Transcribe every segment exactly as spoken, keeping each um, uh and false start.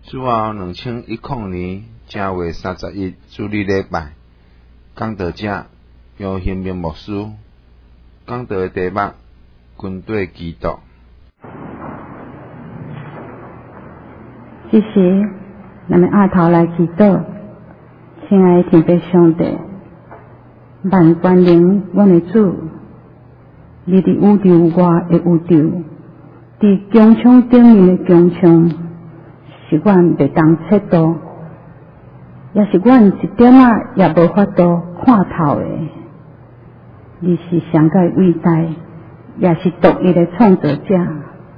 主后两千一零年正月三十一主日礼拜，讲道者杨兴明牧师讲道的题目：军队基督。 这时，咱们压头来祈祷，亲爱的天父上帝，万关灵，阮的主，你伫宇宙外的宇宙，伫穹苍顶面的穹苍，是阮袂当测度，也是阮一点仔也无法度看透的。你是上界伟大，也是独一的创造者。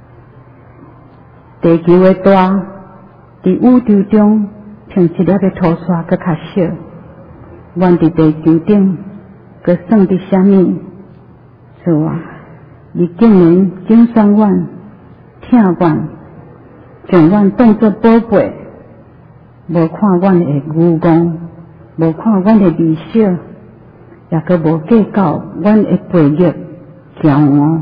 地球的大，伫宇宙中像一粒的土沙搁较小，阮伫地球顶搁算伫啥物？主啊，你竟然拣选阮，疼阮，将阮当作宝贝，无看阮的愚戆，无看阮的微小，也搁无计较阮的背逆、骄傲。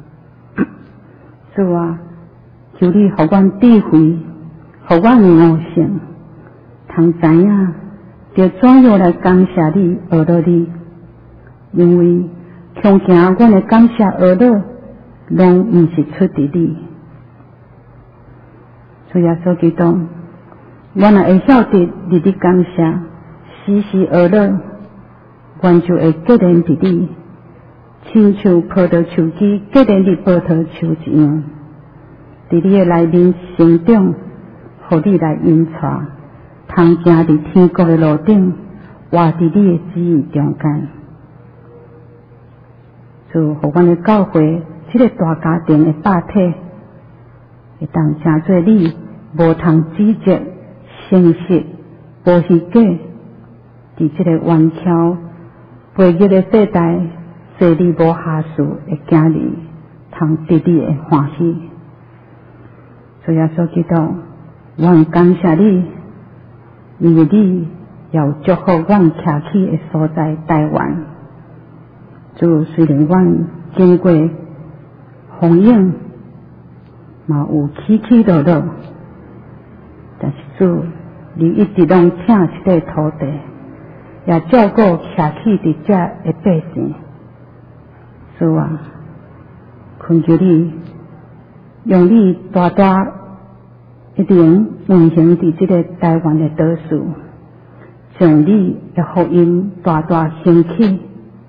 主啊，求你互阮智慧，互阮悟性，通知影着怎样来感谢你、学到你，因为恐惊阮的感谢学到，拢毋是出自你。主耶稣基督，阮若会晓得你的感谢，时时学到，阮就会结连伫你，亲像葡萄树枝结连伫葡萄树一样，伫你的内面成长，互你来引带，通行伫天国的路顶，活伫你的旨意中间。就互阮的教会这个大家庭的百体，会当成做你无通指责、诚实、无虚假，伫这个顽强背逆的世代，做你无下事的囝儿，通得你的欢喜。主耶稣基督，阮感谢你，因为你要祝福阮徛起的所在台湾。主虽然阮经过风影，嘛有起起落落，但是主，你一直拢疼这个土地，也照顾徛起伫遮的百姓。主啊，恳求你用你大大一点运行伫这个台湾的岛屿，将你的福音大大兴起。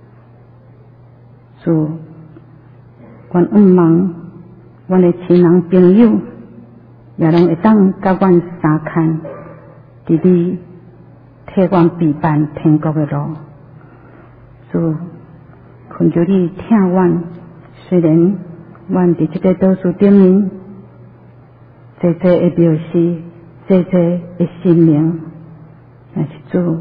主，阮毋望阮的亲人朋友也拢会当甲阮相牵，伫你替阮陪伴天国的路。主，恳求你疼阮，虽然阮伫这个岛屿顶面，济济的庙事，济济的生命，但是主，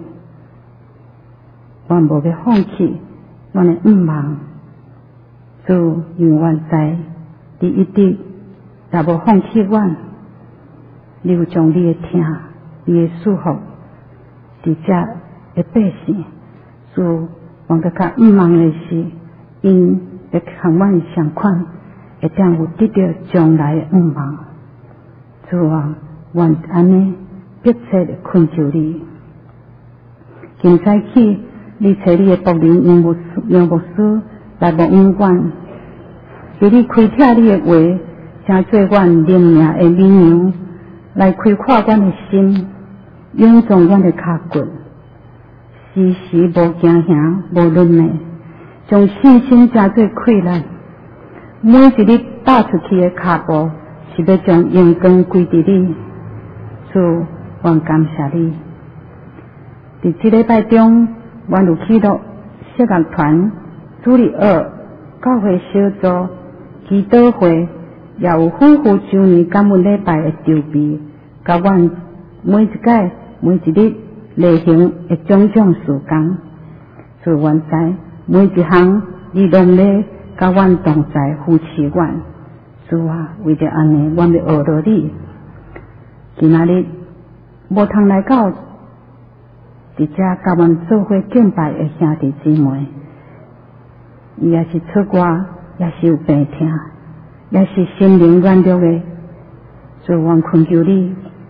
阮无要放弃阮的毋望。主，因为阮知你一直也无放弃阮，你有将你的疼、你的祝福伫遮的百姓。主，阮搁较毋望的是，因会向阮相款，会当有得到将来的毋望。主啊，阮安尼迫切的恳求你，今早起，你找你的仆人杨牧师、杨牧师来牧养阮，求你开拓你的话，成做阮灵命的绵羊，来开阔阮的心，勇壮阮的脚骨，时时无惊吓，无论的，将信心成做溃烂。每一日踏出去的脚步，是要将阳光归伫你。主，阮感谢你。伫这礼拜中，阮有启动圣乐团主日二教会小组祈祷会，也有夫妇周年感恩礼拜的筹备，甲阮每一届每一日例行的种种事工。主，阮知每一项你拢咧甲阮同在扶持阮。主啊，为着安尼，阮要学到你。今仔日无通来到伫遮甲阮做伙敬拜的兄弟姊妹，伊也是出外，也是有病痛，也是心灵软弱的。主，阮恳求你，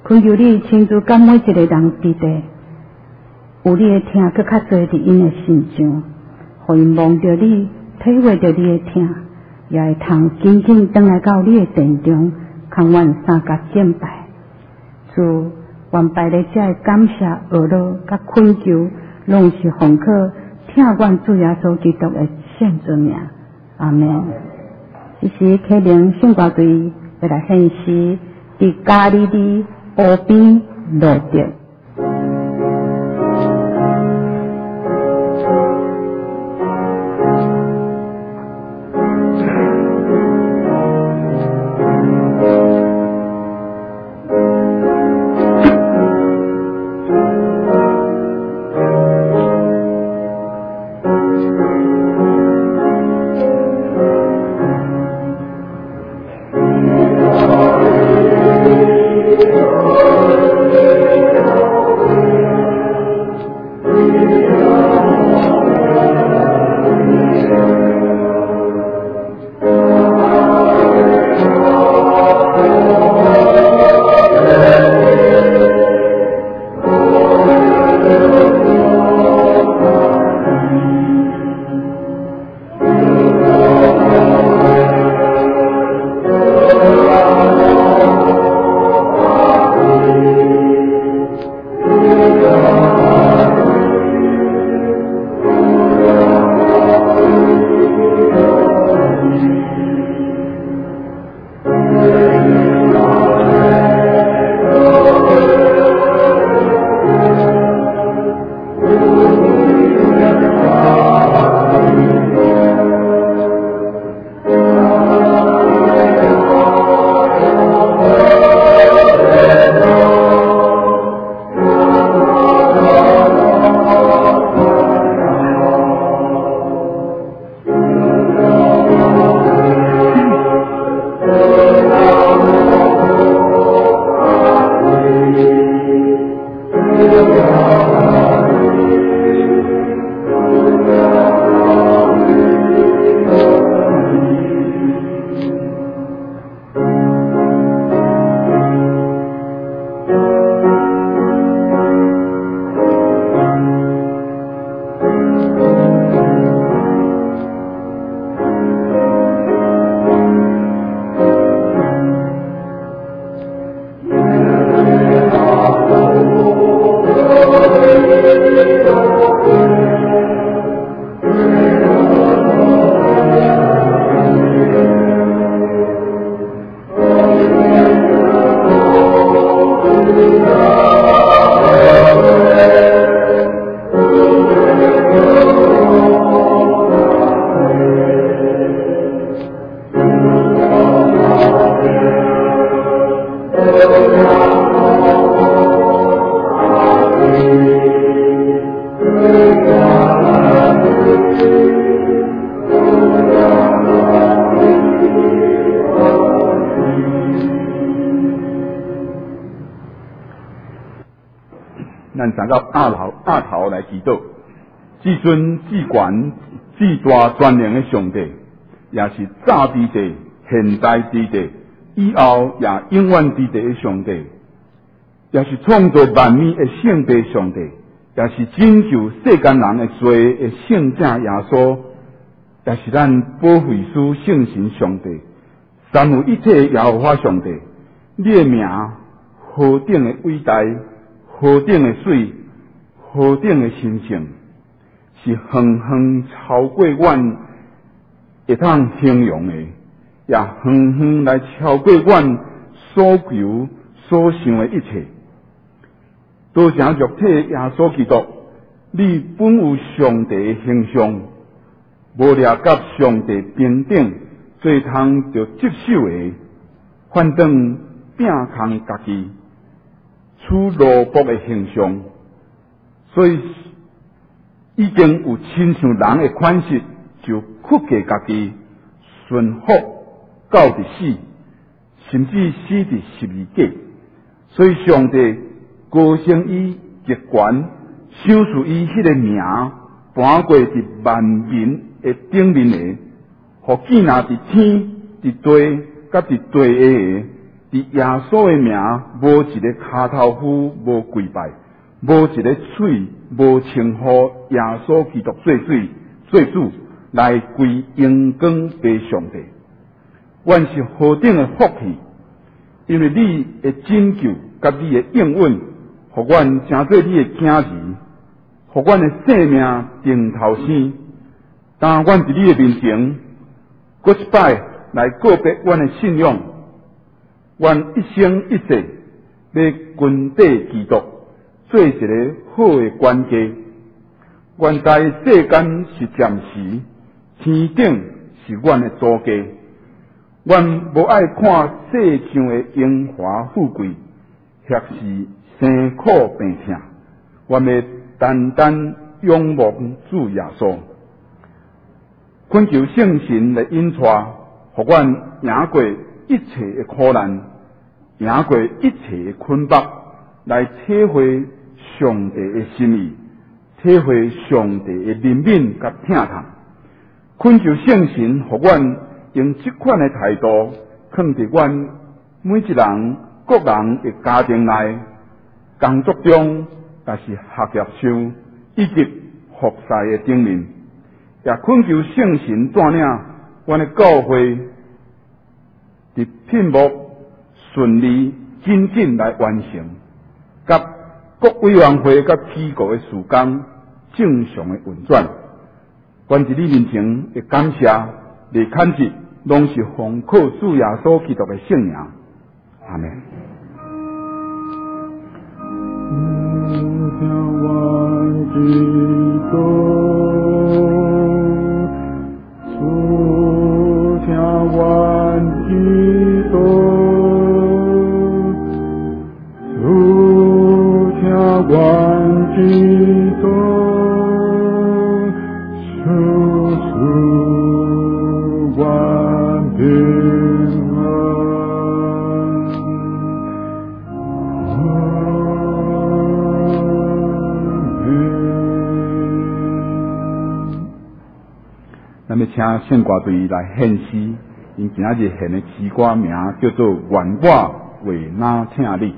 恳求你亲自甲每一个人伫地，有你的听搁较侪伫因的心上，互因望着你，体会着你的听，也会通紧紧转来到你的殿中，空愿三甲敬拜。主，愿拜咧遮的感谢、学乐甲恳求，拢是奉靠听愿主耶稣基督的圣尊名。阿门。这时，启灵圣歌队要来献诗，伫加利利湖边落着。 咱站到亚头亚头来祈祷，至尊至权至大全能的上帝，也是早之地、现在之地、以后也永远之地的上帝，也是创造万物的圣帝上帝，也是拯救世间人的罪的圣者耶稣，也是咱保惠师圣神上帝，三位一体耶和华上帝，你的名何等的伟大！何等的水，何等的神圣，是远远超过阮会通形容的，也远远来超过阮所求所想的一切。多谢肉体耶稣基督，你本有上帝的形象，无掠甲上帝平等，做通着接受的，反倒摒空家己。处奴仆的形象，所以已经有亲像人的款式，就屈给家己，顺服到伫死，甚至死伫十字架。所以上帝高升伊极权，赏赐伊迄个名，搬过伫万民的顶面的，互建立伫天、伫地、甲伫地下的， 伫耶稣的名，无一个骹头夫无跪拜，无一个嘴无称呼耶稣基督做水做主来归荣光给上帝。阮是何等的福气！因为你的拯救甲你的应允，互阮成做你的囝儿，互阮的性命顶头生。当阮伫你的面前，搁一摆来告别阮的信仰，阮一生一世要跟缀基督，做一个好的管家。阮知世间是暂时，天顶是阮的祖家。阮无爱看世上的荣华富贵，或是生苦病痛，阮要单单仰望主耶稣，恳求圣神来引带，互阮赢过一切的苦难，赢过一切的捆绑，来体会上帝的心意，体会上帝的怜悯甲疼痛。恳求圣神，互阮用这款的态度，放伫阮每一人各人的家庭内、工作中，也是学业上以及服侍的顶面，也恳求圣神带领阮的教会伫聘目顺利、紧紧来完成，甲各委员会甲机构的事工正常的运转。阮伫你面前的感谢、来恳切，拢是奉靠主耶稣基督的圣名。阿门。咱要请圣歌队来献诗，因今仔日献的诗歌名叫做《愿我为哪请你》。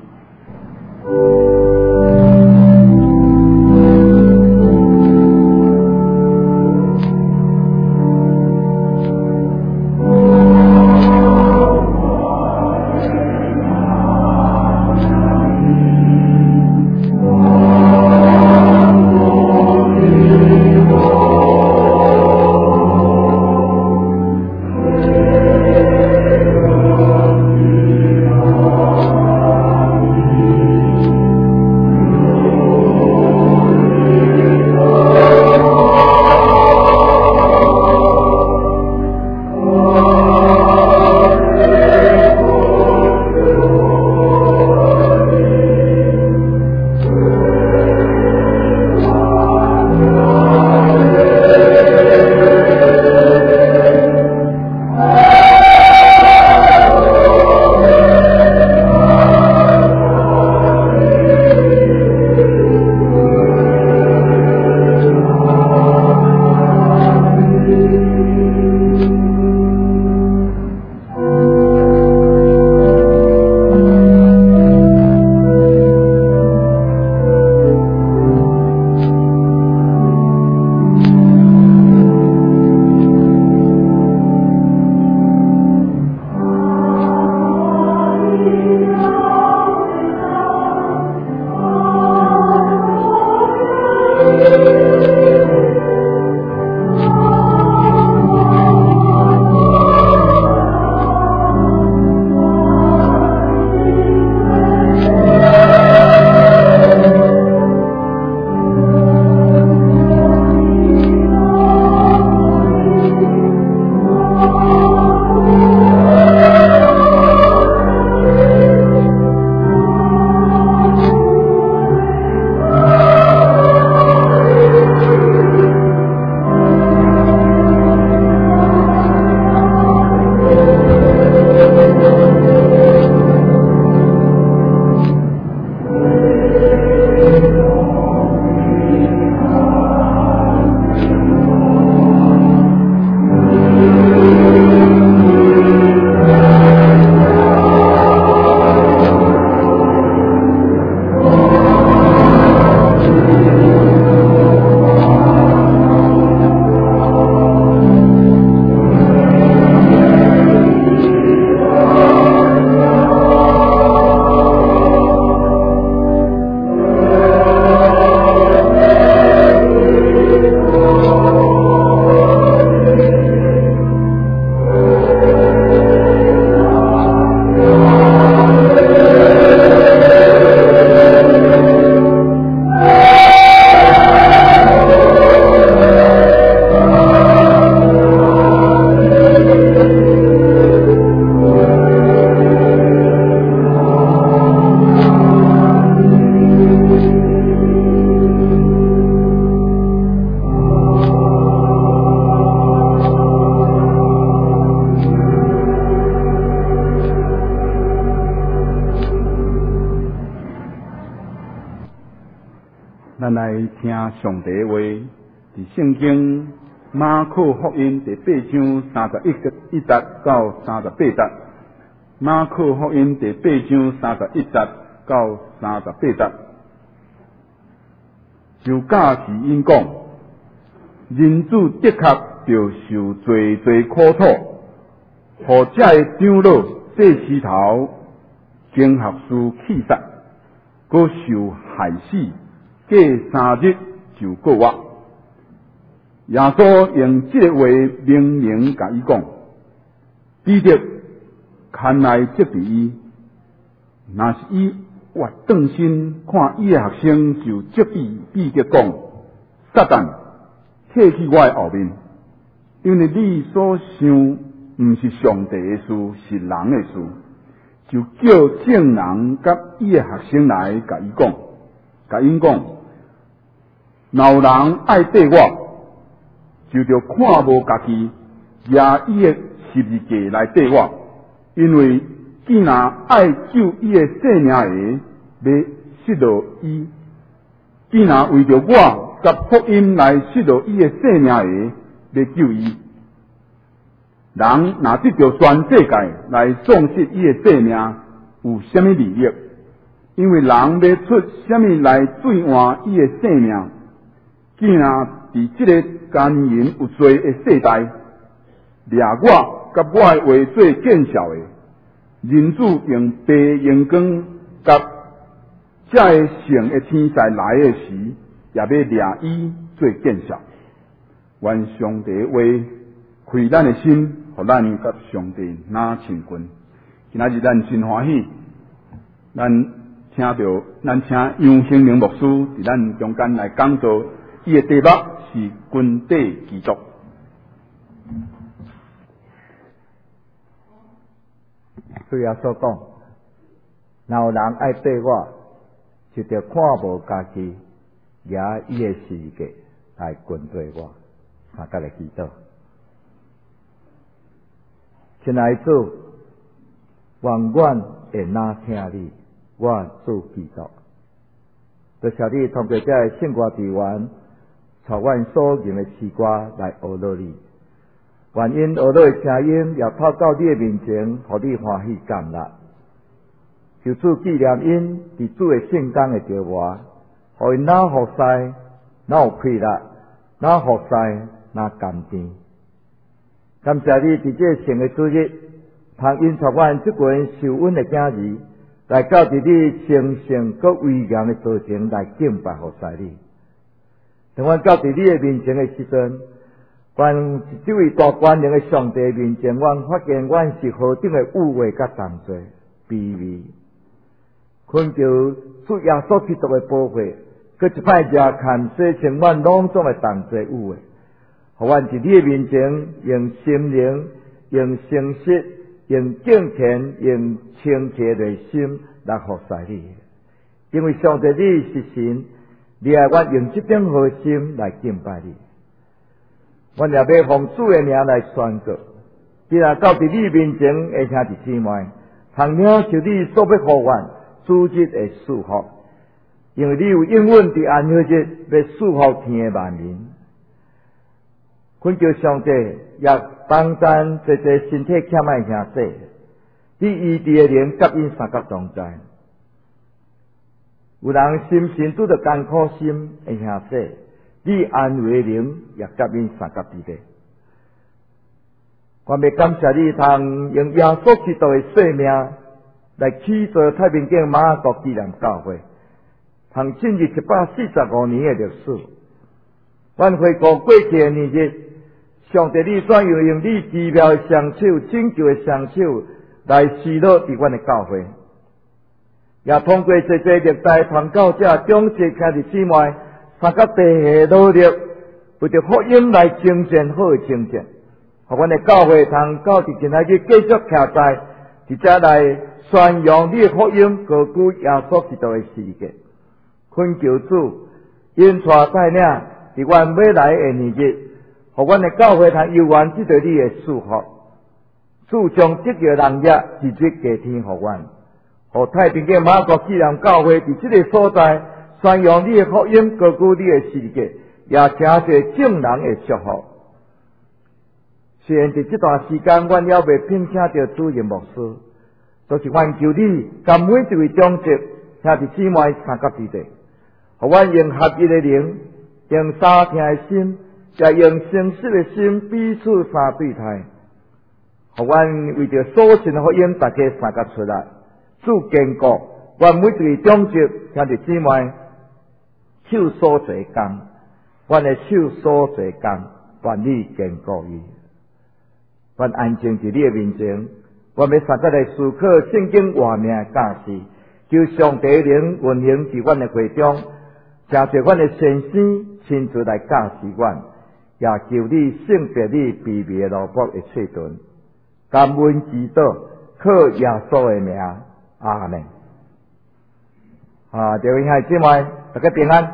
咱来听上帝话，伫圣经马可福音第八章三十一个一节到三十八节。马可福音第八章三十一节到三十八节，就假是因讲，人子的确着受最最苦楚，互这个长老这石头经学士气杀，搁受害死，过三日就过活。耶稣用这个话明明甲伊讲，彼得牵来责备伊，若是伊活转身看伊的学生，就责备彼得讲：撒旦，退去我的后面，因为你所想毋是上帝的事，是人的事。就叫证人甲伊的学生来甲伊讲，甲因讲，若有人爱缀我，就着看无家己，拿伊的十字架来缀我。因为既然爱救伊的性命的，要失落伊；既然为着我甲福音来失落伊的性命的，要救伊。人若得着全世界来丧失伊的性命，有什么利益？因为人要出什么来兑换伊的性命？既然伫这个奸淫有罪的世代，掠我甲我的话做见效的，人子用白阳光甲这个圣的天使来的时，也要掠伊做见效。愿上帝话开咱的心，互咱甲上帝拿亲近。今仔日咱真欢喜，咱请到咱请杨兴明牧师伫咱中间来讲座，伊的题目是军队基督。 对耶稣讲，若有人爱缀我，就着看无家己，拿伊的十字架来跟对我，大家来祈祷。亲爱的主，愿阮会哪听你，我主基督。多谢你通过这个圣歌之源，带阮所吟的诗歌来学乐你。愿因学乐的声音，也透到你的面前，互你欢喜感纳。就此纪念因伫主的圣工的召唤，互因哪服侍，哪有快乐，哪服侍，哪甘甜。感谢你伫这圣的主日，通因带阮这群受恩的囝儿，来到伫你神圣佮威严的座前来敬拜服侍你。当阮到伫你的面前的时阵，愿这位大权能的上帝面前，阮发现阮是何等的污秽甲重罪、卑微。恳求主耶稣基督的保护，佮一摆热看洗清阮拢总的重罪污秽，互阮伫你的面前用心灵、用诚实、用敬虔、用清洁的心来服侍你。因为上帝你是神，你爱阮用这种好心来敬拜你。阮也要奉主的名来宣告，既然到伫你面前的兄弟姊妹，通领受你所要互阮主日的祝福，因为你有应允伫安息日要祝福天的万民。恳求上帝也帮咱这些身体欠爱兄弟，你医治的灵甲因三角同在。有人心神拄着艰苦心的兄弟，你安慰灵也甲因三角伫咧。我要感谢你，通用耶稣基督的性命来起造太平间马国纪念教会，通进入一百四十五年的历史。阮回顾过去的年日，上帝你怎样用你奇妙的双手、拯救的双手来施乐伫阮的教会，也通过这些历代传教者、长者、兄弟姊妹，三角地下努力，为着福音来呈现好的呈现，互阮的教会通到伫今仔日继续徛在伫遮来宣扬你的福音，高举耶稣基督的十字架。恳求主因带带领伫阮未来的年日，互阮的教会通游玩即对你的祝福。主将这个人业直接加添互阮，互太平间马国纪念教会伫即个所在宣扬你的福音，高举你的世界，也诚侪众人的祝福。虽然伫这段时间，阮也未聘请到主任牧师，都是愿求你，甲每一位长职兄弟姊妹三角之地，互阮用合一的灵，用三听的心，也用诚实的心彼此相对待，互阮为着所信的福音，大家三角出来，主坚固，阮每一位长职兄弟姊妹手所做工，阮的手所做工，愿你坚固伊。阮安静伫你的面前，阮要三角来思考圣经话命的教示，求上帝灵运行伫阮的会中，诚侪阮的先生亲自来教示阮，也求你圣别你卑微的萝卜的切顿，感恩祈祷，靠耶稣的名，阿门。啊，各位兄弟姊妹，大家平安。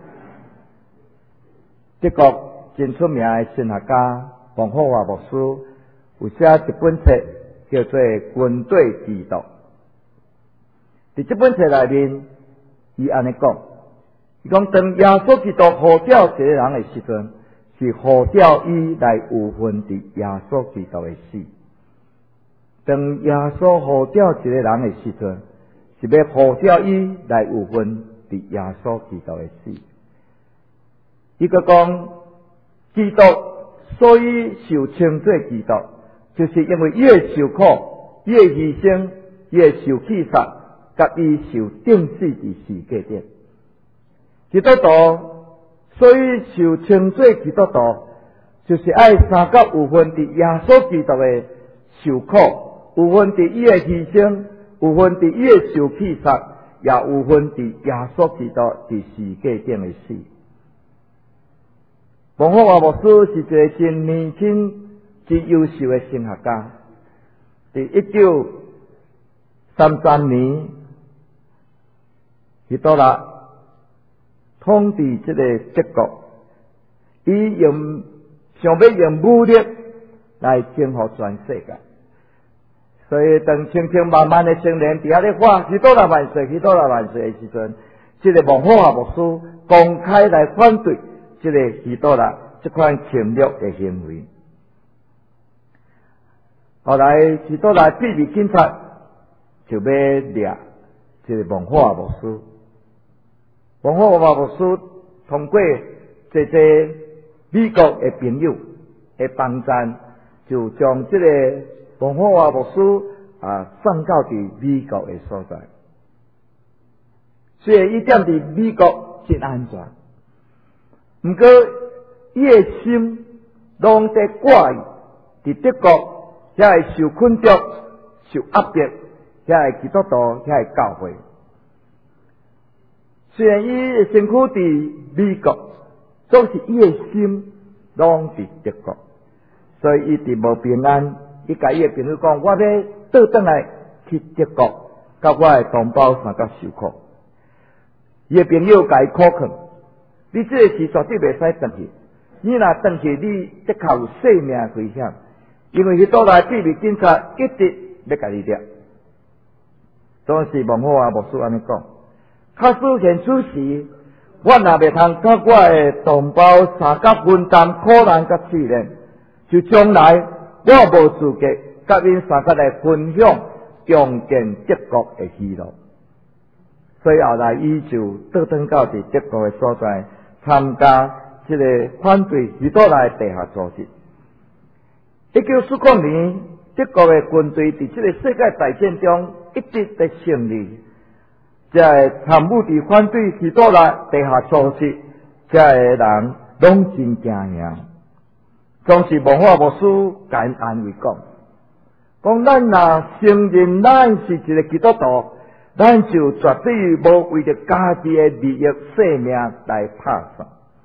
德国真出名的神学家王霍华牧师有写一本册叫做《军队之道》。伫这本册内面，伊安尼讲，伊讲当耶稣基督呼召一个人的时阵，是呼召伊来有份伫耶稣基督的死。当耶稣呼召一个人的时阵，是要呼召伊来有份伫耶稣基督的死。伊个讲，基督所以受称作基督，就是因为伊会受苦，伊会牺牲，伊会受气杀，甲伊受定死伫世界顶。基督徒所以受称作基督徒，就是爱三角有份伫耶稣基督的受苦，有份伫伊的牺牲，有份伫伊的受气杀，也有份伫耶稣基督伫世界顶的死。王霍华牧师是一个真年轻、真优秀的神学家。伫一九三三年，希特勒统治这个德国，伊用想要用武力来征服全世界。所以当千千万万的青年伫遐咧喊希特勒万岁、希特勒万岁的时阵，这个王霍华牧师公开来反对这个希特勒这款侵略的行为。后来希特勒秘密警察就要掠这个王霍华牧师。王霍华牧师通过这些美国的朋友的帮赞，就将这个王霍华牧师啊送到伫美国的所在。虽然伊踮伫美国真安全，毋过伊的心拢在挂伊伫德国，遐会受困着、受压迫，遐会基督徒，遐会教会。虽然伊的身躯伫美国，总是伊的心拢伫德国，所以伊伫无平安。伊甲伊的朋友讲：“我要倒转来去德国，甲我的同胞三角受苦。”伊的朋友甲伊苦劝：“你这个事绝对袂使转去。你若转去，你的确有性命危险，因为迄倒来秘密警察一直要甲你掠。”当时王霍华牧师安尼讲：“假使现此时，我若袂通甲我的同胞三角分担苦难甲试炼，就将来我无资格甲恁三角来分享重建德国的喜乐。”所以后来伊就倒转到伫德国的所在，参加这个反对希特勒的地下组织。一九四九年，德国的军队伫这个世界大战中一直在胜利。这个参与伫反对希特勒地下组织，这个人拢真惊吓。当时文化牧师甲因安慰讲：“讲咱若承认咱是一个基督徒，咱就绝对无为着家己的利益、性命来拍算。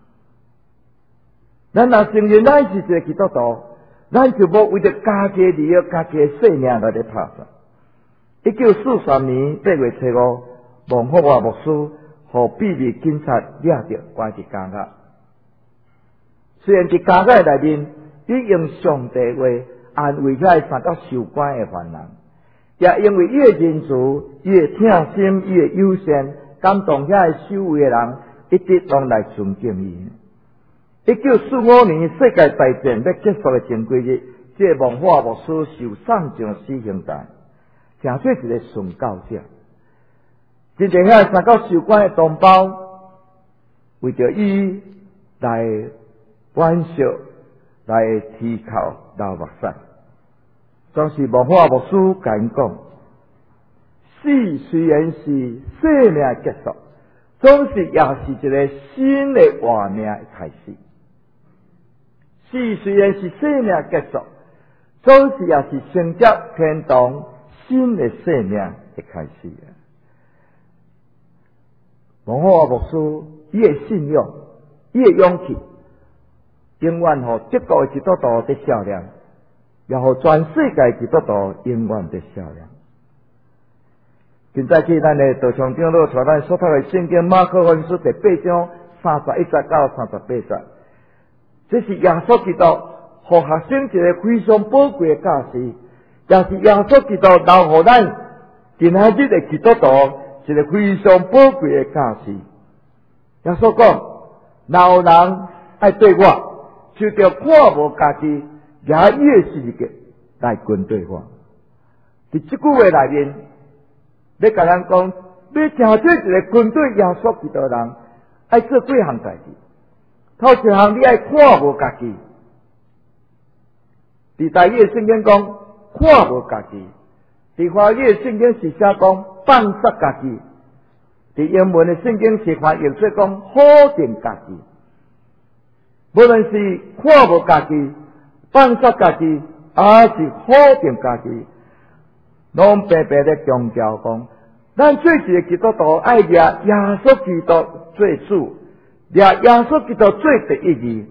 咱若承认咱是一个基督徒，咱就无为着家己的利益、家己的性命来咧拍算。”一九四三年八月初五，王霍华牧师互秘密警察掠着关伫监狱。虽然伫监狱内面，伊用上帝话安慰遐三角受关的患难，也因为伊的仁慈、伊的疼心、伊的友善， 感动遐个守卫的人一直拢来尊敬伊。一九四五年世界大战要结束的前几日，这个文化牧师受送上死刑台，诚做一个殉教者。真侪遐三到受关的同胞，为着伊来挽笑，来啼哭流目屎。总是文化牧师甲因讲，死虽然是生命结束，总是也是一个新的活命的开始。死虽然是生命结束，总是也是承接天堂新的生命的开始。文化牧师伊的信仰，伊的勇气，永远互德国的基督徒得销量，也互全世界基督徒永远得销量。现在去咱的道场长老带咱所读的圣经马可福音书第八章三十一节到三十八节，这是耶稣基督互学生一个非常宝贵的教示，也是耶稣基督留互咱今仔日的基督徒一个非常宝贵的教示。耶稣讲，若有人爱对我，就着看无家己，也伊的世界来跟对我。伫这句话内面，要甲咱讲，要成做一个跟对耶稣基督的人，爱做几项代志。头一项，你爱看无家己。伫大约圣经讲看无家己，伫华语圣经是写讲放杀家己，伫英文的圣经是翻译说讲否定家己。无论是看无家己、放杀家己，还是否定家己，拢白白的强调讲，咱做一个基督徒爱掠耶稣基督做主，掠耶稣基督做第一义。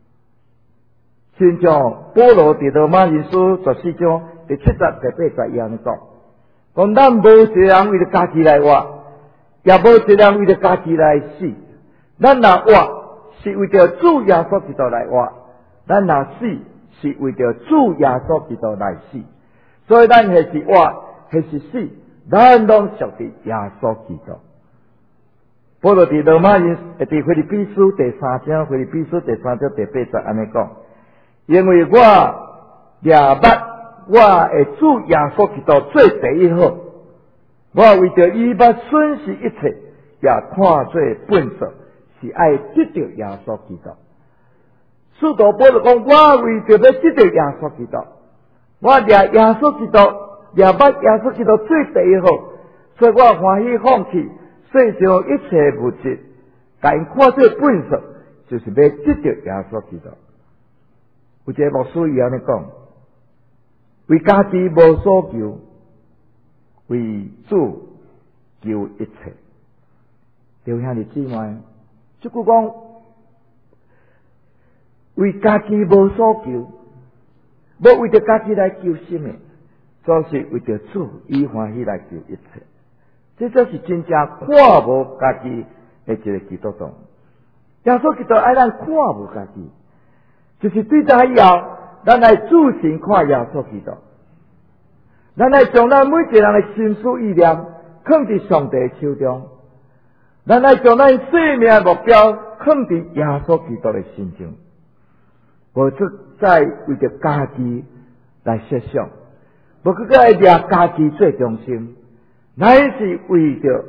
亲像保罗伫罗马人书十四章第七节、第八节一样讲，讲咱无一个人为了家己来活，也无一个人为了家己来死。咱若活是为着主耶稣基督来活，咱若死是为着主耶稣基督来死。所以咱还是活，还是死，咱拢属于耶稣基督。保罗伫罗马人伫腓立比书第三章，腓立比书第三章第八节安尼讲。因为我掠捌我会主耶稣基督做第一好，我为着伊捌损失一切，也看做本色，是爱得着耶稣基督。使徒保罗讲，我为着要得着耶稣基督，我掠耶稣基督，掠捌耶稣基督做第一好，所以我欢喜放弃世上一切物质，甲因看做本色，就是要得着耶稣基督。有一个牧师伊安尼讲，为家己无所求，为主求一切。弟兄姊妹，即句讲，为家己无所求，无为着家己来求什么，总是为着主伊欢喜来求一切。这就是真正看无家己的一个基督徒。耶稣基督爱咱看无家己。就是对在以后，咱来主神看耶稣基督，咱来将咱每一个人的心思意念放伫上帝手中，咱来将咱生命的目标放伫耶稣基督的心中，无出再为着家己来设想，无去个爱掠家己做中心，乃是为着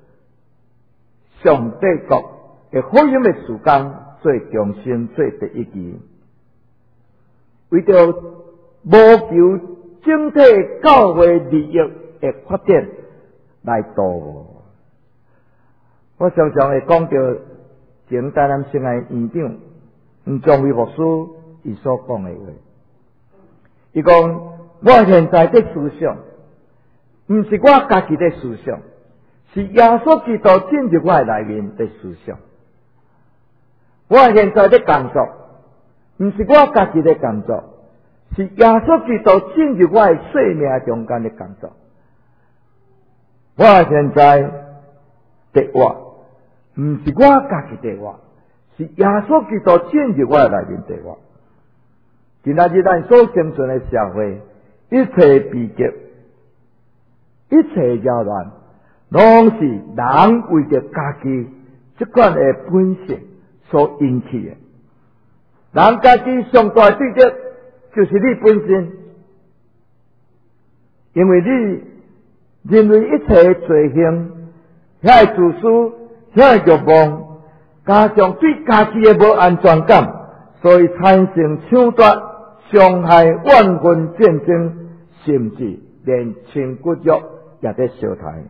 上帝国的福音的事工做中心，做第一义。为着无求整体教会利益的发展来度我。我常常会讲到前台南省的院长吴宗伟牧师伊所讲的话，伊讲我现在的思想，毋是我家己的思想，是耶稣基督进入我内面的思想。我现在的工作，毋是我家己的工作，是耶稣基督进入我的生命中间的工作。我现在的活，毋是我家己的活，是耶稣基督进入我的内面的活。今仔日咱所生存的社会，一切逼迫，一切扰乱， 拢是人为着家己即款的本性所引起的。人家己上大的对敌就是你本身，因为你认为一切罪行，遐个自私，遐个欲望，加上对家己的无安全感，所以产生抢夺、伤害、怨恨、战争，甚至连亲骨肉也在烧台。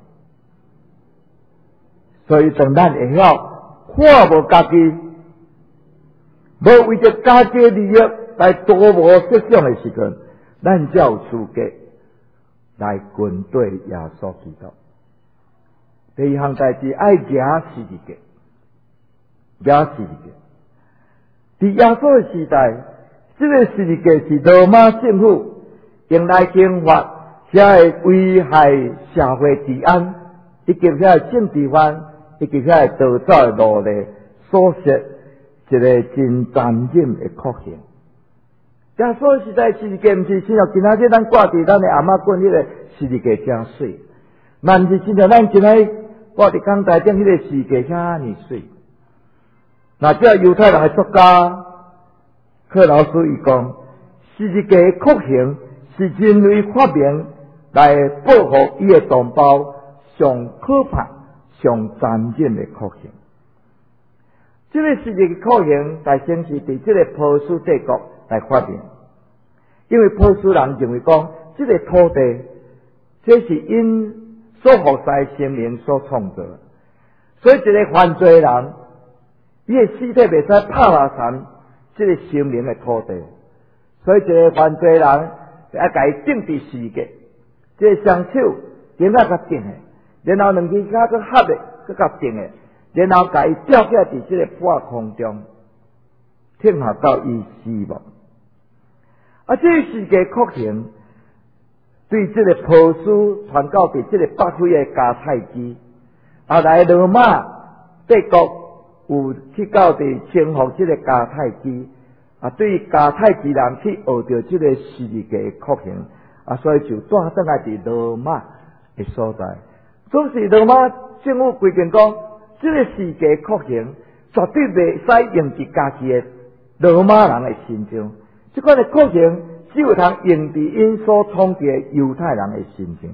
所以当咱会晓看无家己，无为着家己利益来多无设想的时阵，咱才有资格来军队耶稣基督。第二项代志爱举十字架，举十字架。在耶稣的时代，这个十字架是罗马政府用来刑罚遐个危害社会治安，以及遐个政治犯，以及遐个逃走的奴隶所设一个真残忍的酷刑。耶稣时代十字架毋是像今仔日咱挂伫咱的阿嬷棍迄个十字架真水，嘛毋是亲像咱今仔日挂伫港台顶迄个十字架遐尼水。那这犹太人的作家克劳斯伊讲，十字架的酷刑是人类发明来保护伊的同胞上可怕、上残忍的酷刑。这个十字架酷刑大先是伫这个波斯帝国来发明，因为波斯人认为讲，这个土地这是因所服侍生灵所创造，所以一个犯罪人，伊的尸体袂使拍落山这个生灵的土地，所以一个犯罪人要甲伊钉伫十字架，这个双手顶下甲钉的，然后两只脚佮合的，佮甲钉的，然后甲伊吊起来伫这个半空中，听下到伊死亡。啊，这个十字架酷刑对这个波斯传到伫这个北非的迦太基，后来罗马帝国有去到伫征服这个迦太基，啊，对迦太基人去学到这个十字架的酷刑，啊，所以就带转来伫罗马的所在。总是罗马政府规定讲，这个十字架酷刑绝对袂使用伫家己的罗马人的身上，这款的酷刑只有通用伫因所统治的犹太人的身上。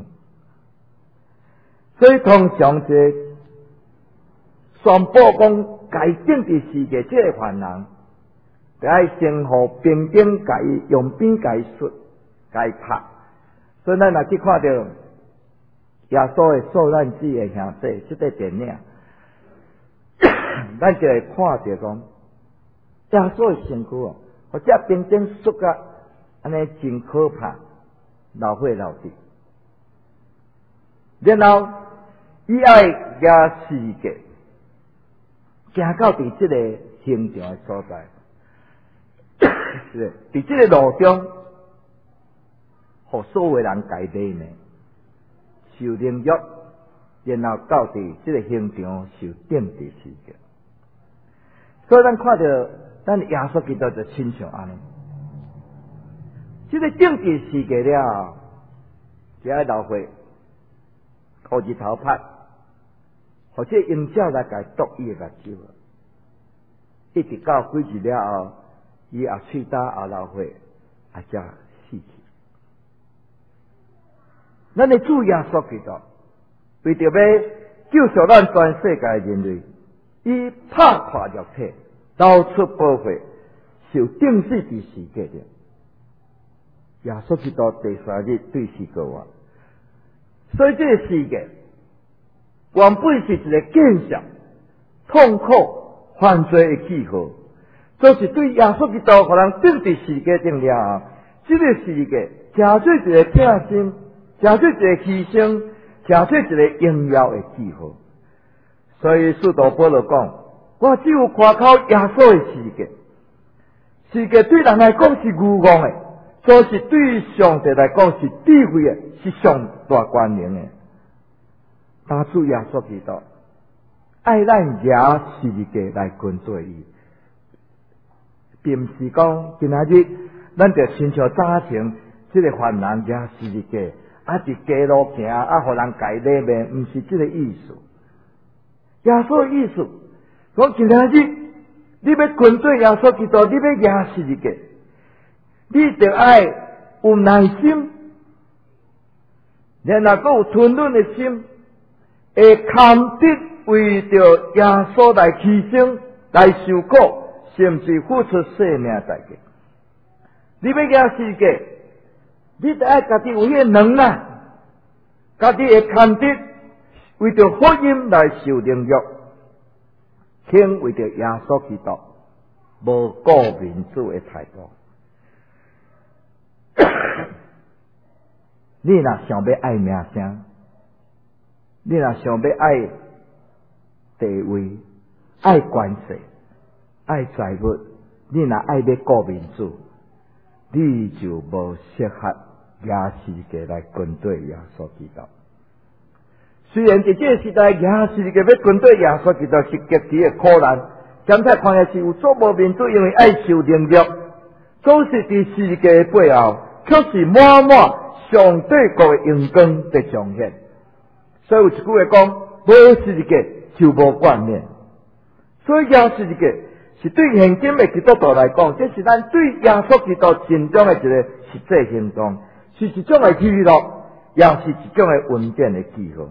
所以通常这宣布讲该钉伫十字架这个犯人，就要先互兵丁甲伊用鞭甲伊摔、甲伊拍。所以咱若去看到耶稣的受难记的兄弟这个电影，咱就会看到讲耶稣的身躯哦，或者兵丁摔甲安尼真可怕，流血流滴。然后伊爱举十字架，行到伫这个刑场的所在，是伫这个路中，互所有人家里呢受凌辱，然后到伫这个刑场受钉伫十字架。所以咱看到咱耶稣基督就亲像安尼。这个钉伫十字架了，就爱流血，互日头拍，或者用脚来甲毒伊的目睭，一直到几日了后，伊也喙焦也流血，也才死去。咱的主耶稣基督为着要救赎咱全世界的人类，伊拍破肉体，流出宝血，受钉死伫十字架了。耶稣基督第三日对世过活，所以这个世界原本是一个见象、痛苦、犯罪的记号，就是对耶稣基督互人钉伫十字架顶了后，这个十字架真做一个疼心，真做一个牺牲，真做一个荣耀的记号。所以使徒保罗讲，我只有夸口耶稣的十字架，十字架对人来讲是愚妄的。就是对上帝来讲是智慧的，是上大权能的。但主耶稣基督爱咱举十字架来跟随伊，并不是讲今仔日咱就亲像早前这个犯人举十字架， 啊，伫街路行，啊，互人家礼面，毋是这个意思。耶稣的意思，讲今仔日你要跟对耶稣基督，你要耶十字架，你就爱有耐心，然后阁有吞忍的心，会堪得为着耶稣来牺牲、来受苦，甚至付出生命代价。你要耶十字架，你就爱家己有迄个能耐，家己会堪得为着福音来受凌辱，肯为着耶稣基督无顾民主的态度。你若想要爱名声，你若想要爱地位、爱关系、爱财物，你若爱要顾民主，你就无适合耶十字架来跟对耶稣基督。虽然在这个时代，耶十字架要跟对耶稣基督是极其的苦难，现在看也是有足无民主，因为爱受凌辱，总是伫十字架的背后，却是满满上帝国的荣光在彰显。所以有一句话讲，无十字架就无冠冕。所以耶十字架是对现今的基督徒来讲，这是咱对耶稣基督心中的一个实际行动，是一种的喜乐，也是一种的稳定的记号。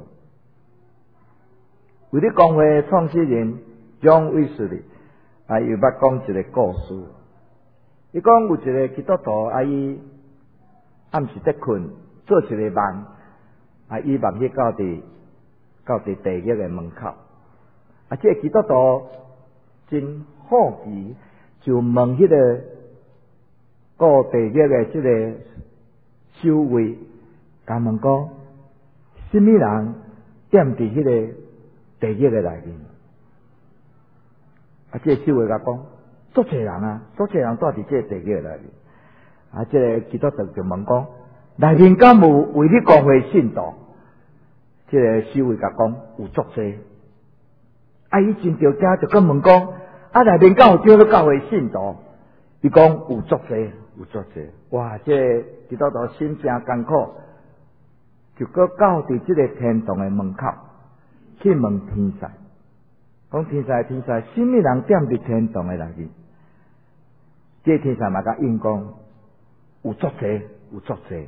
为了讲话创始人John Wesley啊，又捌讲一个故事。伊讲有一个基督徒啊，伊暗时得困，做一个梦啊，伊梦去到伫到伫地狱的门口啊，这个基督徒真好奇，就问迄个过地狱的这个守卫，甲问讲，什么人踮伫迄个地狱的内面？啊，这个守卫甲讲，足侪人啊，足侪人住伫这个地狱内面。啊，这个基督徒就问讲，内面敢有为你教会信徒？这个守卫甲讲，有足侪。啊，伊真着惊，就跟问讲，啊，内面敢有叫做教会信徒？伊讲有足侪，有足侪。哇，这个基督徒心诚艰苦，就搁到伫这个天堂的门口去问天使，讲天使天使，什么人踮伫天堂的内面？这个天使嘛甲应讲，有足侪，有足侪。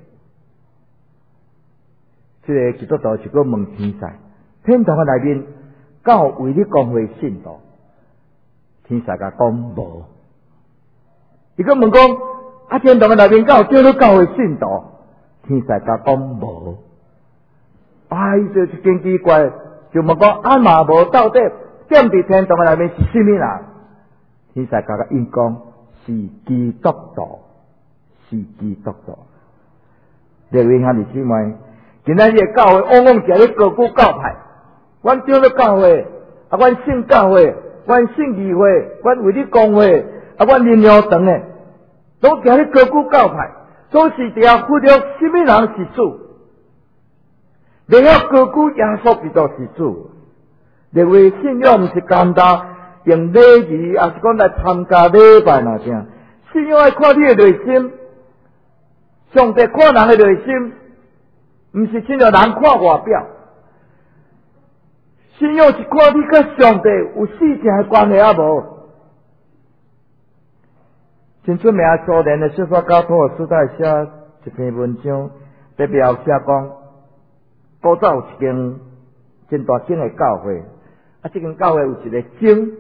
这个基督徒就搁问天使，天堂的内面敢有为你讲话信徒？天使甲讲无。伊搁问讲，啊，天堂的内面敢有叫你教会信徒？天使甲讲无。啊，伊就真奇怪，就问讲，啊嘛无到底踮伫天堂的内面是什么人？天使甲甲应讲，是基督徒，是基督徒。各位兄弟姊妹，今仔日教会往往是咧高举教派，阮长老教会，啊，阮信教会，阮信义会，阮为你讲话，啊，阮灵粮堂诶，拢行咧高举教派，总是只要忽略什么人是主，你要高举耶稣基督是主。认为信仰毋是简单用礼仪，也是讲来参加礼拜那样。信仰要看你的内心，上帝看人的内心，毋是亲像人看外表。信仰是看你甲上帝有死正的关系啊无？真出名苏联的小说家托尔斯泰写一篇文章，在描写讲，古早有一间真大间的教会，啊，这间教会有一个钟，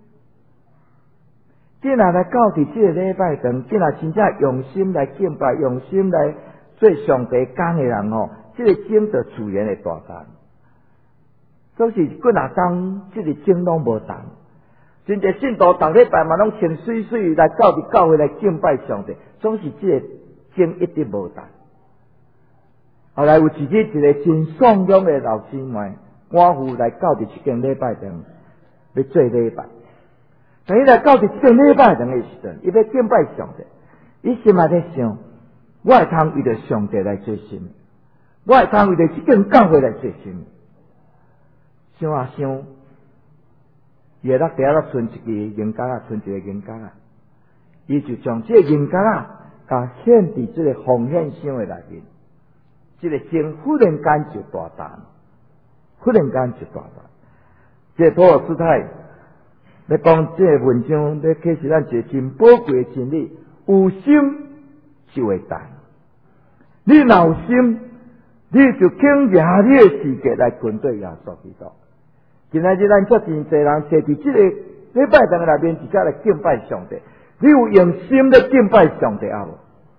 既然来到伫这个礼拜堂，既然真正用心来敬拜，用心来做上帝讲的人吼，这个钟就自然会大动。总是几若当这个钟拢无动，真侪信徒逐礼拜嘛拢穿水水来到伫教会来敬拜上帝，总是这个钟一直无动。后来有一日，一个真爽朗的老师们赶赴来到伫这间礼拜堂要做礼拜。当伊来到伫这间礼拜堂的时阵，伊要敬拜上帝，伊心内在想：我会通为着上帝来做什么？我会通为着这间教会来做什么？想啊想，伊会落地下存一个银角啊，存一个银角啊，伊就将这个银角啊，甲献伫这个奉献箱的内面。 这个心忽然间就大胆，忽然间就大胆。这个托尔斯泰来讲这个文章，来启示咱一个真宝贵的真理：有心就会胆。你若有心，你就倾压你的世界来跟对耶稣基督。今仔日咱遮真侪人坐伫这个礼拜堂内面，直接来敬拜上帝。你有用心来敬拜上帝啊无？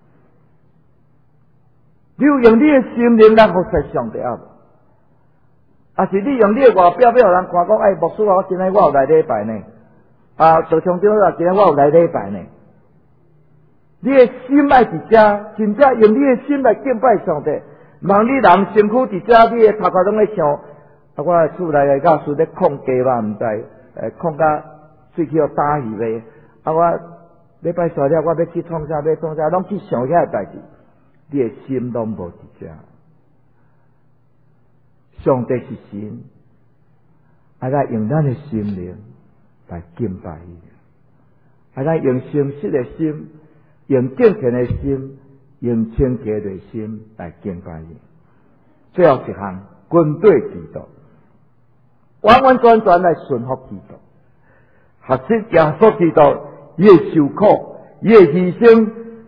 你有用你的心灵来服侍上帝啊无？还是你用你的外表要人看讲，哎，牧师啊，我今仔我有来礼拜呢，啊，做长长啊，今仔我有来礼拜呢。你的心爱伫遮，真正用你的心来敬拜上帝。望你人身躯伫遮，你的头壳拢咧想，啊，我厝内个教师咧控鸡吧，毋知，诶，控甲喙齿要打鱼呗。啊，我礼拜煞了，我要去创啥，要创啥，拢去想遐代志。你的心拢无伫遮。上帝是神，啊，咱用咱的心灵来敬拜伊，啊，咱用诚实的心。用敬虔的心，用清洁的心来敬拜伊。最后一项，军队基督，完完全全来顺服基督，学习耶稣基督，伊会受苦，伊会牺牲，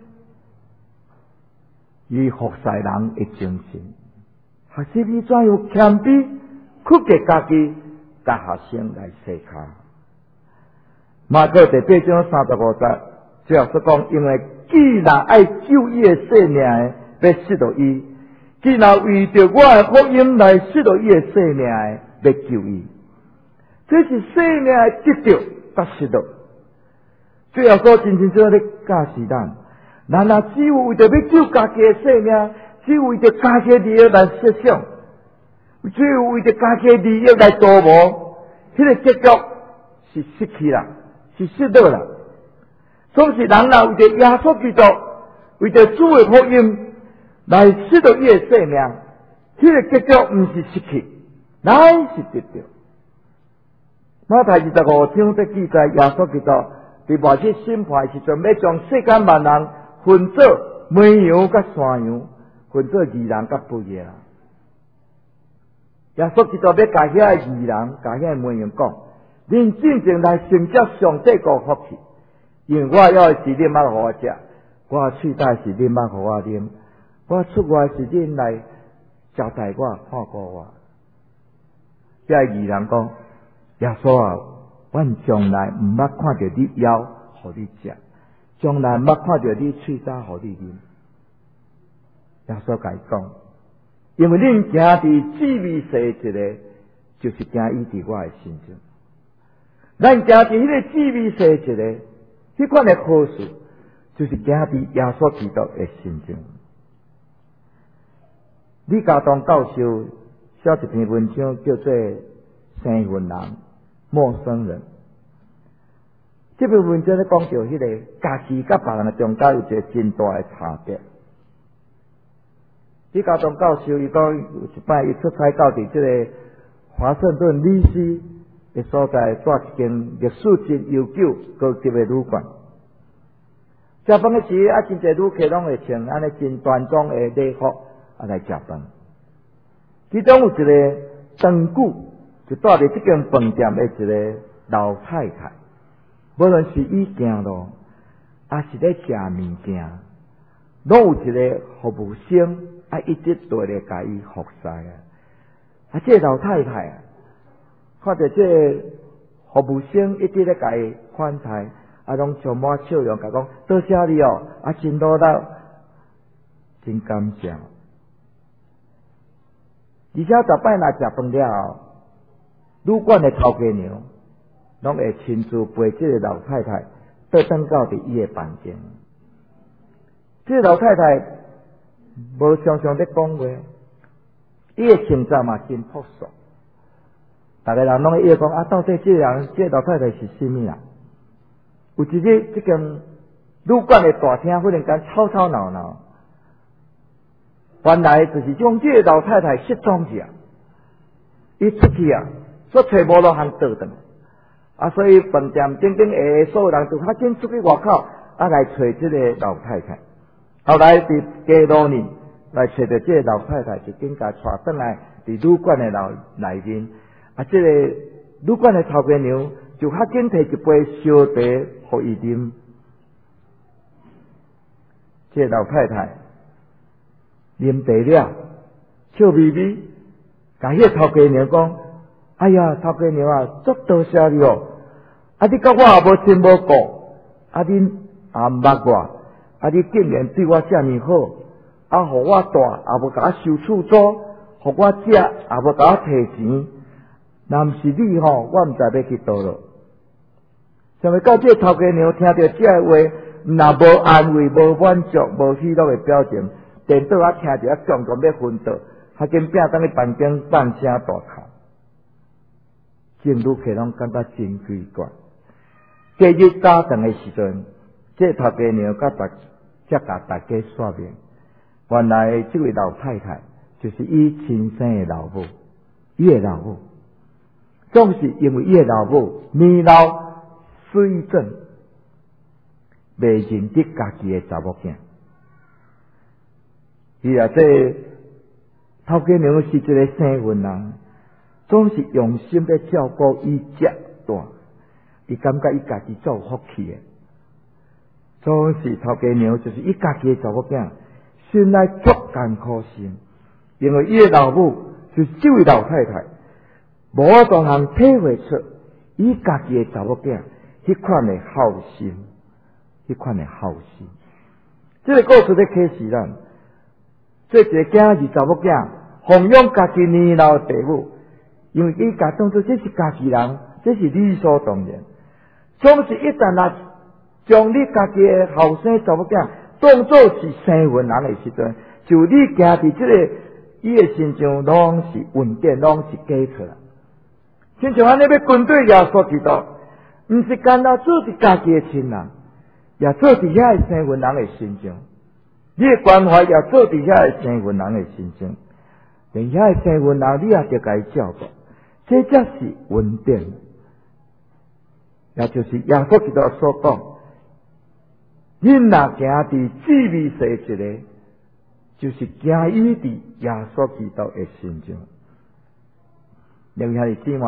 伊服侍人的精神，学习伊怎样谦卑，屈给家己，甲学生来洗脚。马可第八章三十五节。最后说讲，因为既然爱救伊的性命的，要失到伊；既然为着我的福音来失到伊的性命的，要救伊。这是性命的得到，甲失到。最后说，真正做咧教示咱，咱若只有为着要救家己的性命，只有为着家己的利益来设想，只有为着家己的利益来琢磨，迄个结局是失去啦，是失到啦。总是人若为着耶稣基督，为着主的福音来失到伊的性命，迄个结局毋是失去，乃是得到。马太二十五章在记载，耶稣基督伫末日审判时阵，要将世间万人分做绵羊甲山羊，分做义人甲不义人。耶稣基督要甲遐个义人、甲遐个绵羊讲：恁真正来承接上帝个福气。因为我要是恁捌互我食，我喙带是恁捌互我啉，我出外是恁来招待我、看顾我。这义人讲：耶稣啊，阮从来毋捌看到你枵，互你食，从来毋捌看到你喙早互你啉。耶稣甲伊讲：因为恁行伫智慧世一个，就是行伊伫我的心中。咱行伫迄个智慧世一个。迄款的好事，就是行伫耶稣基督的心中。李家栋教授写一篇文章，叫做《生分人陌生人》。这篇文章咧讲到迄个家己甲别人中间有一个真大的差别。李家栋教授伊讲，有一摆伊出差到伫即个华盛顿理事的所在，住一间历史真悠久、高级的旅馆。食饭的时，啊，真侪旅客拢会穿安尼真端庄的礼服啊来食饭。其中有一个长久就住伫即间饭店的一个老太太，无论是伊行路，啊是咧食物件，拢有一个服务生啊一直对咧甲伊服侍啊。啊，这个老太太啊，看着这个服务生一直咧甲伊款待，啊，拢充满笑容，甲讲多谢你哦，啊，真努力，真感谢。而且十摆若食饭了后，旅馆的头家娘拢会亲自陪这个老太太倒转到伫伊的房间。这个老太太无常常咧讲话，伊的穿着嘛真朴素。大家人拢会伊讲啊，到底这个人，这个老太太是甚物人？有一日，这间旅馆的大厅忽然间吵吵闹闹，原来就是将这个老太太失踪去啊！伊出去啊，所找无路通倒转啊，所以饭店顶顶下所有人就较紧出去外口啊来找这个老太太。后来伫街路呢， 来找到这个老太太，就紧甲带转来伫旅馆的楼内面。啊，这个旅馆的头家娘就较紧摕一杯烧茶互伊啉。这个老太太啉茶了，笑眯眯，甲迄个头家娘讲：哎呀，头家娘啊，足多谢你哦！啊，你甲我也无亲无故，啊，你也毋捌我，啊，你竟然对我遮尔好，啊，互我住也无甲我收厝租，互我食也无甲我摕钱。若毋是你吼，我毋知要去倒落。想要到这个头家娘听到这个话，若无安慰、无满足、无喜乐的表情，电倒啊听着啊强强要昏倒，还紧拼当去房间放声大哭。正愈客拢感觉真奇怪。隔日早晨的时阵，这头家娘甲大才甲大家说明，原来这位老太太就是伊亲生的老母，伊的老母。总是因为伊的老母年老水肿，袂认得家己的查某囝。伊啊，这头家娘是一个生份人，总是用心在照顾伊食大，伊感觉伊家己足有福气的。总是头家娘就是伊家己的查某囝，心内足艰苦心，因为伊的老母就是这位老太太。无法度通体会出伊家己的查某囝迄款的孝心，迄款的孝心。这个故事咧启示咱，做一个囝儿查某囝奉养家己年老的父母，因为伊家当作这是家己人，这是理所当然。总是一旦若将你家己的后生查某囝当作是生份人的时阵，就你行伫这个伊的心上拢是稳定，拢是假出来。亲像安尼要军队耶稣基督，毋是干那做伫家己的亲人，也做伫遐个生份人的心上。你的关怀也做伫遐个生份人的心上，连遐个生份人你也得甲伊照顾，这才是稳定。也就是耶稣基督所讲，恁若行伫至美世一个，就是行伊伫耶稣基督的心上。另外是姊妹，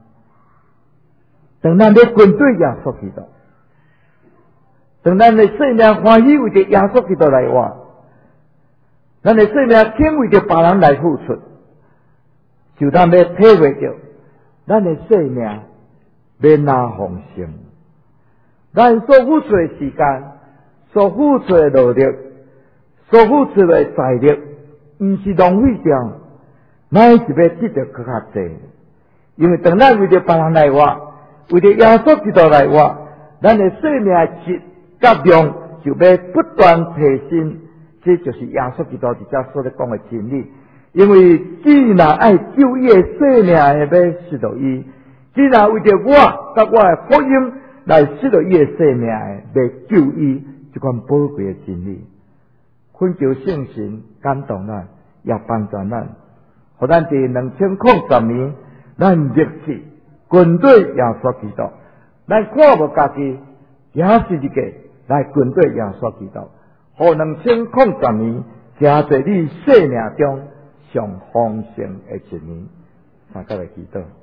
当咱要军队耶稣基督，当咱的生命欢喜为着耶稣基督来活，咱的生命肯为着别人来付出，就咱要体会着咱的生命要哪丰盛，咱所付出的时间、所付出的努力、所付出的财力，毋是浪费掉，乃是要得到更较济。因为当咱为着别人来活，为着耶稣基督来活，咱的生命质甲量就要不断提升。这就是耶稣基督伫遮所咧讲的真理。因为既然爱救伊的生命的要失落伊，既然为着我甲我的福音来失落伊的生命的要救伊，这款宝贵的真理，恳求圣神感动咱，也帮助咱，互咱伫两千零十年。咱入去军队耶稣基督，咱看无家己，也是一个来军队耶稣基督，互两千零十年成做你生命中上丰盛的一年。大家来祈祷，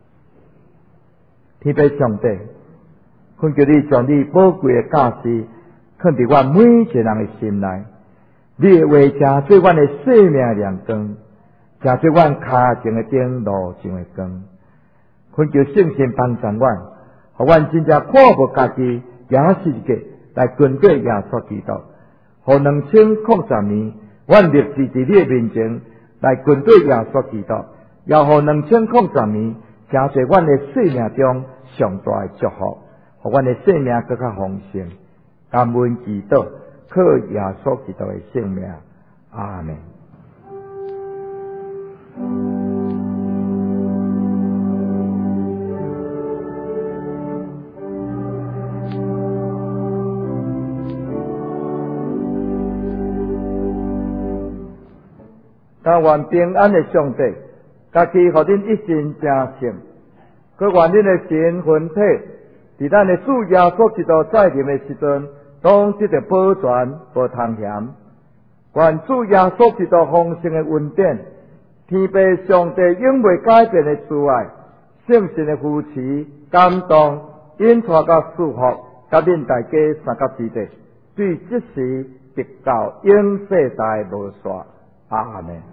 天父上帝，恳求你将你宝贵的价值放伫我每一个人的心内，你的话成做阮的生命亮光。成做阮脚前的灯，路上的光。恳求圣神帮助阮，互阮真正看无家己，也是一个来军队耶稣基督。互两千零十年，阮立志伫你的面前来军队耶稣基督，也互两千零十年，成做阮的生命中上大的祝福，互阮的生命更较丰盛。感恩祈祷，靠耶稣基督的圣名，阿门。但愿平安的上帝，家己互恁一生正幸，佮愿恁的神魂体，伫咱的主耶稣基督再临的时阵，拢得到保全无通嫌。 愿主耶稣基督丰盛的恩典，天父上帝永未改变的慈爱，圣神的扶持、感动，引带到祝福，甲恁大家三角之地，对即时直到永世代无衰。阿门。